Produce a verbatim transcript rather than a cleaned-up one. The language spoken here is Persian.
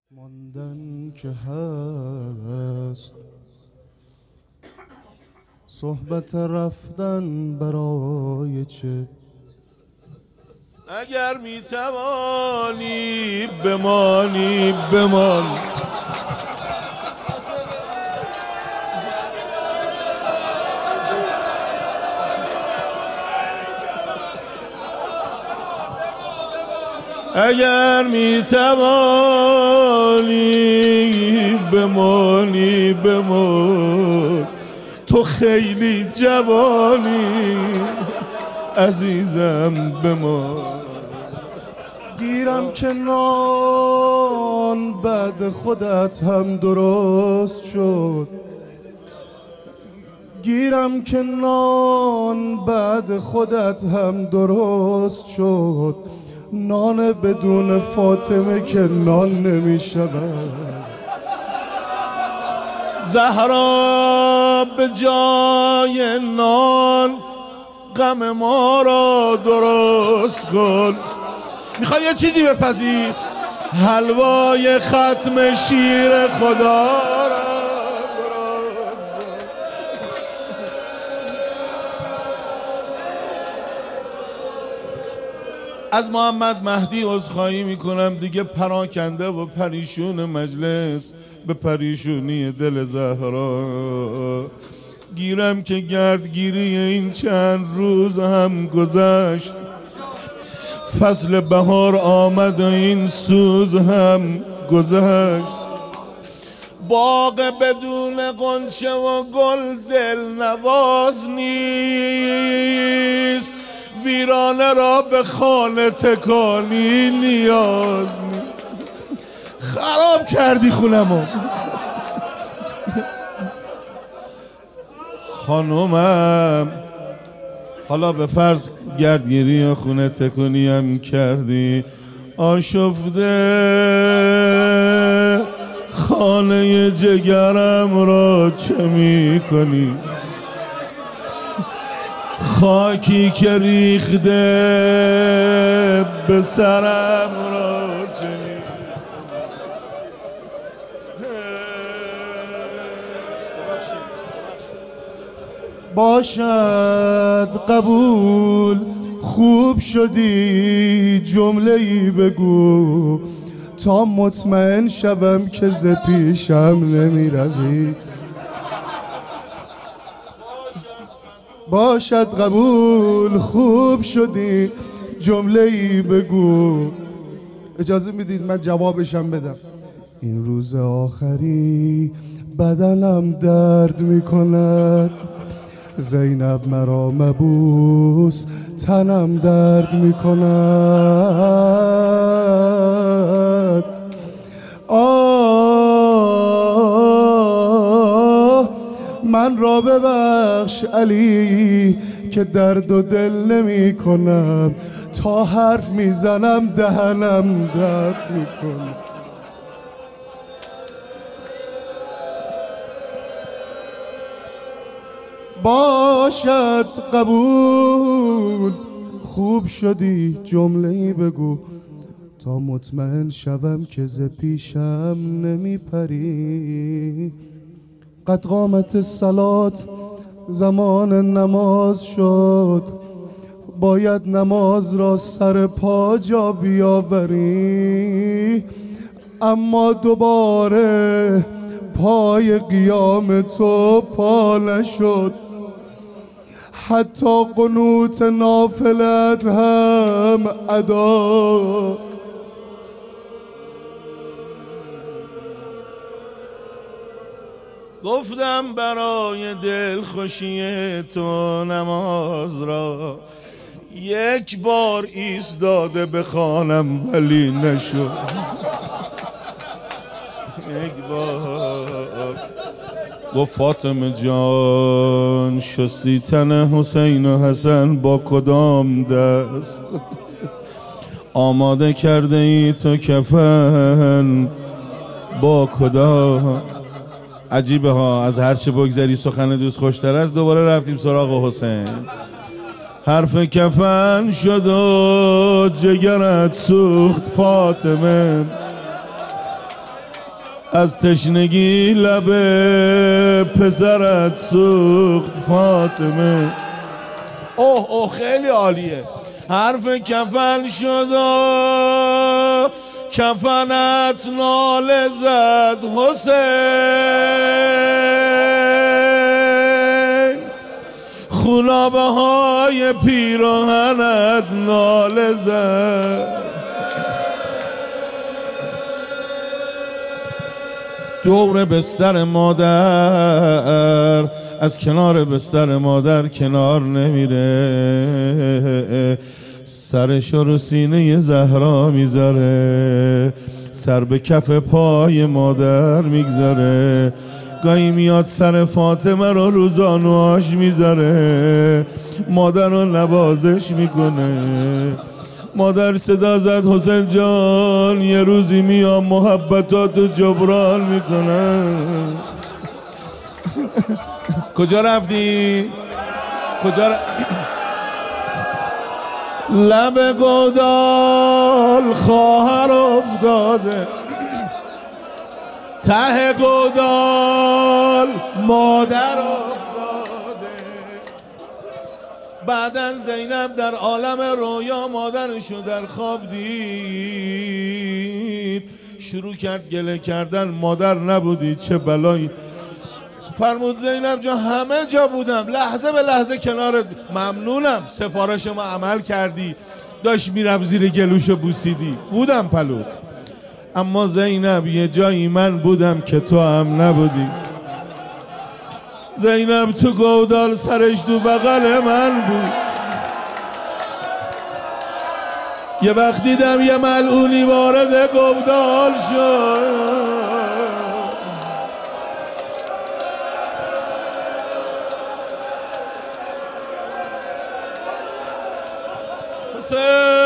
ماندن که هست صحبت رفتن برای چه؟ اگر میتوانی بمانی بمان، اگر میتوانی بمانی بمان، تو خیلی جوانی عزیزم بمان. گیرم که نان بعد خودت هم درست شد، گیرم که نان بعد خودت هم درست شد، نان بدون فاطمه که نان نمی شود. زهرا به جای نان غم ما را درست کن. میخوای یه چیزی بپذیر؟ حلوای ختم شیر خدا را درست کن. از محمد مهدی عذرخواهی میکنم دیگه پراکنده و پریشون مجلس به پریشونی دل زهرا. گیرم که گردگیری این چند روز هم گذشت، فصل بهار آمد و این سوز هم گذشت. باغ بدون غنچه و گل دل نواز نیست، ویرانه را به خانه تکانی نیاز نیست. خراب کردی خونمو خانومم. حالا به فرض گردگیری یا خونه تکونی هم کردی، آشفته خانه جگرم را چه می کنی؟ خاکی که ریخته به سرم را چه می کنی؟ باشد قبول، خوب شدی جمله‌ای بگو تا مطمئن شوم که ز پیشم نمی روی. باشد قبول، خوب شدی جمله‌ای بگو. اجازه میدید من جوابشم بدم؟ این روز آخری بدنم درد میکند، زینب مرا مبوس تنم درد میکند. آه من را ببخش علی که درد و دل نمی کنم، تا حرف میزنم دهنم درد میکنم. باشد قبول، خوب شدی جمله‌ای بگو تا مطمئن شوم که ز پیشم نمی پری. قد قامت الصلات، زمان نماز شد، باید نماز را سر پا جا بیاوری. اما دوباره پای قیام تو پا نشد، حتی قنوت نافلت هم ادا. گفتم برای دل خوشی تو نماز را یک بار ایستاده بخوانم ولی نشد. یک بار گفت فاطمه جان شستی تن حسین و حسن با کدام دست؟ آماده کرده ای تو کفن با کدام؟ عجیبه ها، از هرچه بگذری سخن دوست خوشتر است. دوباره رفتیم سراغ حسین. حرف کفن شد و جگرت سوخت فاطمه، از تشنگی لب پسرت سوخت فاطمه. اوه اوه خیلی عالیه. حرف کفن شد و کفنت ناله زد حسین، خونابه های پیراهنت ناله زد. دور بستر مادر از کنار بستر مادر کنار نمیره، سرش رو سینه زهرا میذاره، سر به کف پای مادر میگذاره، گاهی میاد سر فاطمه رو رو زانوهاش میذاره، مادر رو نوازش میکنه. مادر صدا زد حسین جان یه روزی میام محبتاتو جبران میکنم. کجا رفتی؟ کجا ر... لب گودال خواهر افتاده، ته گودال مادر افتاده. بعدن زینب در عالم رویا مادرشو در خواب دید، شروع کرد گله کردن مادر نبودی چه بلایی. فرمود زینب جان همه جا بودم، لحظه به لحظه کنارت، ممنونم سفارش ما عمل کردی، داشت میرفت زیر گلوشو بوسیدی، بودم پلوت. اما زینب یه جایی من بودم که تو هم نبودی. زینب تو گودال سرش تو بغل من بود. یه وقت دیدم یه ملعونی وارد گودال شد، حسین